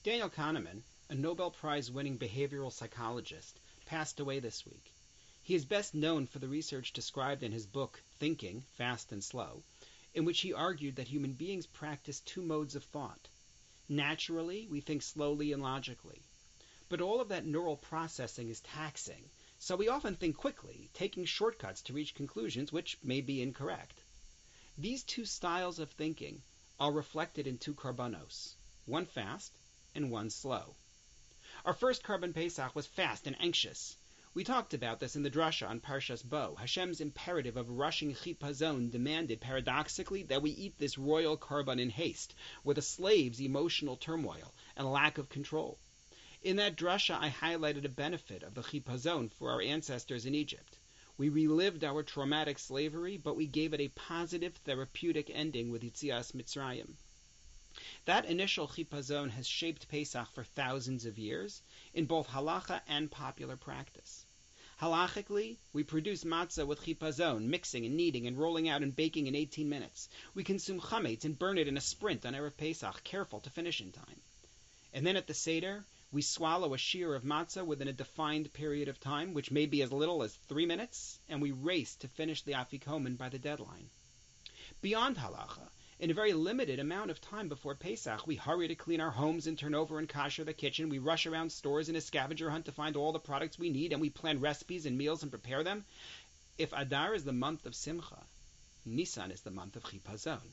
Daniel Kahneman, a Nobel Prize-winning behavioral psychologist, passed away this week. He is best known for the research described in his book, Thinking, Fast and Slow, in which he argued that human beings practice two modes of thought. Naturally, we think slowly and logically. But all of that neural processing is taxing, so we often think quickly, taking shortcuts to reach conclusions which may be incorrect. These two styles of thinking are reflected in two korbanos, one fast and one slow. Our first Korban Pesach was fast and anxious. We talked about this in the drasha on Parshas Bo. Hashem's imperative of rushing chipazon demanded, paradoxically, that we eat this royal korban in haste, with a slave's emotional turmoil and lack of control. In that drasha, I highlighted a benefit of the chipazon for our ancestors in Egypt. We relived our traumatic slavery, but we gave it a positive therapeutic ending with Yetzias Mitzrayim. That initial chipazon has shaped Pesach for thousands of years in both halacha and popular practice. Halachically, we produce matzah with chipazon, mixing and kneading and rolling out and baking in 18 minutes. We consume chametz and burn it in a sprint on Erev Pesach, careful to finish in time. And then at the Seder, we swallow a shear of matzah within a defined period of time, which may be as little as 3 minutes, and we race to finish the afikomen by the deadline. Beyond halacha, in a very limited amount of time before Pesach, we hurry to clean our homes and turn over and kosher the kitchen. We rush around stores in a scavenger hunt to find all the products we need, and we plan recipes and meals and prepare them. If Adar is the month of Simcha, Nisan is the month of Chipazon.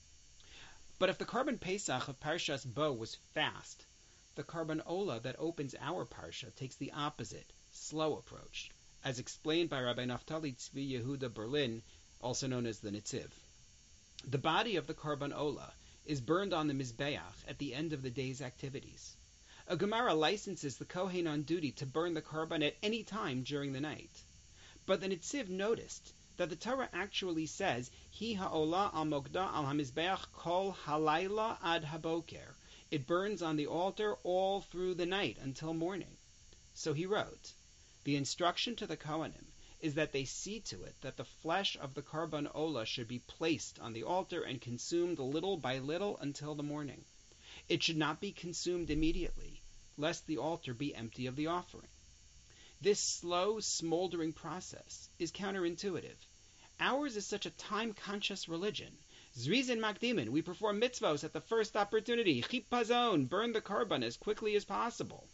But if the Korban Pesach of Parshas Bo was fast, the Korban Ola that opens our Parsha takes the opposite, slow approach, as explained by Rabbi Naftali Tzvi Yehuda Berlin, also known as the Netziv. The body of the Korban Ola is burned on the Mizbeach at the end of the day's activities. A Gemara licenses the Kohen on duty to burn the Korban at any time during the night. But the Netziv noticed that the Torah actually says, Hi ha'ola al mokda al hamizbeach kol halayla ad haboker. It burns on the altar all through the night until morning. So he wrote, the instruction to the Kohanim is that they see to it that the flesh of the Korban Ola should be placed on the altar and consumed little by little until the morning. It should not be consumed immediately, lest the altar be empty of the offering. This slow, smoldering process is counterintuitive. Ours is such a time-conscious religion. Zrizin Makdimin, we perform mitzvos at the first opportunity. Chipazon, burn the Korban as quickly as possible.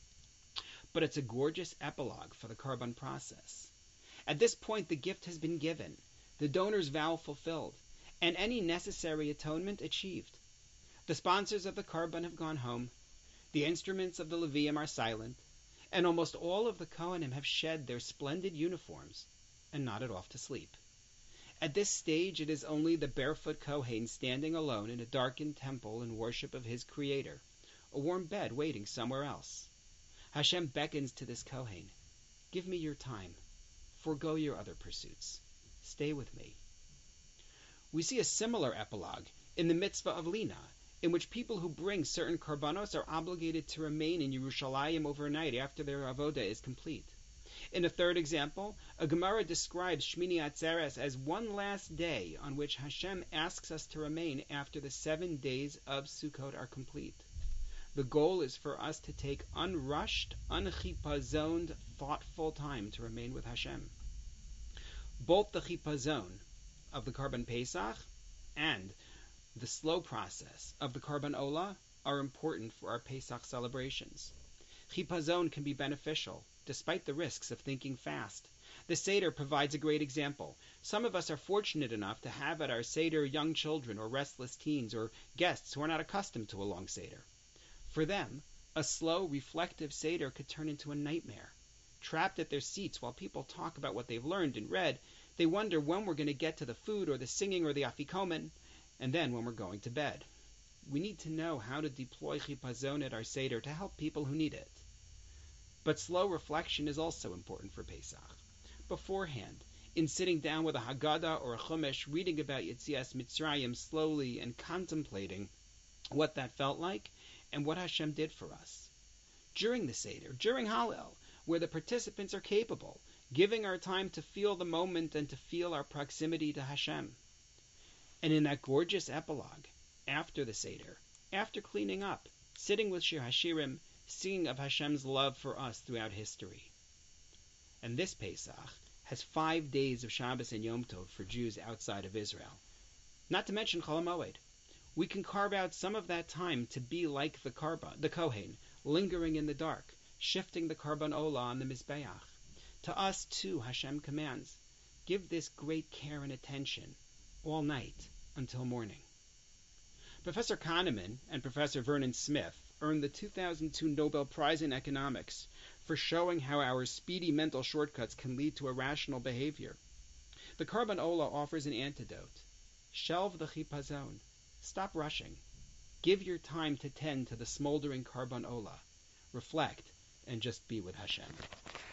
But it's a gorgeous epilogue for the Korban process. At this point, the gift has been given, the donor's vow fulfilled, and any necessary atonement achieved. The sponsors of the Korban have gone home, the instruments of the Levium are silent, and almost all of the Kohanim have shed their splendid uniforms and nodded off to sleep. At this stage, it is only the barefoot Kohen standing alone in a darkened temple in worship of his Creator, a warm bed waiting somewhere else. Hashem beckons to this Kohen, give me your time, forgo your other pursuits, stay with me. We see a similar epilogue in the mitzvah of Lina, in which people who bring certain korbanos are obligated to remain in Yerushalayim overnight after their avoda is complete. In a third example, a Gemara describes Shmini Atzeres as one last day on which Hashem asks us to remain after the 7 days of Sukkot are complete. The goal is for us to take unrushed, unchipazoned, thoughtful time to remain with Hashem. Both the chipazon of the Korban Pesach and the slow process of the Korban Ola are important for our Pesach celebrations. Chipazon can be beneficial, despite the risks of thinking fast. The Seder provides a great example. Some of us are fortunate enough to have at our Seder young children or restless teens or guests who are not accustomed to a long Seder. For them, a slow, reflective Seder could turn into a nightmare. Trapped at their seats while people talk about what they've learned and read, they wonder when we're going to get to the food or the singing or the afikomen, and then when we're going to bed. We need to know how to deploy chipazon at our Seder to help people who need it. But slow reflection is also important for Pesach. Beforehand, in sitting down with a Haggadah or a Chumash, reading about Yetzias Mitzrayim slowly and contemplating what that felt like and what Hashem did for us. During the Seder, during Hallel, where the participants are capable, giving our time to feel the moment and to feel our proximity to Hashem. And in that gorgeous epilogue, after the Seder, after cleaning up, sitting with Shir Hashirim, singing of Hashem's love for us throughout history. And this Pesach has 5 days of Shabbos and Yom Tov for Jews outside of Israel. Not to mention Chol HaMoed. We can carve out some of that time to be like the Kohen, lingering in the dark, shifting the Karban Olah on the Mizbeach. To us, too, Hashem commands, give this great care and attention all night until morning. Professor Kahneman and Professor Vernon Smith earned the 2002 Nobel Prize in Economics for showing how our speedy mental shortcuts can lead to irrational behavior. The Karban Olah offers an antidote. Shelve the chipazon. Stop rushing. Give your time to tend to the smoldering Karban Olah. Reflect and just be with Hashem.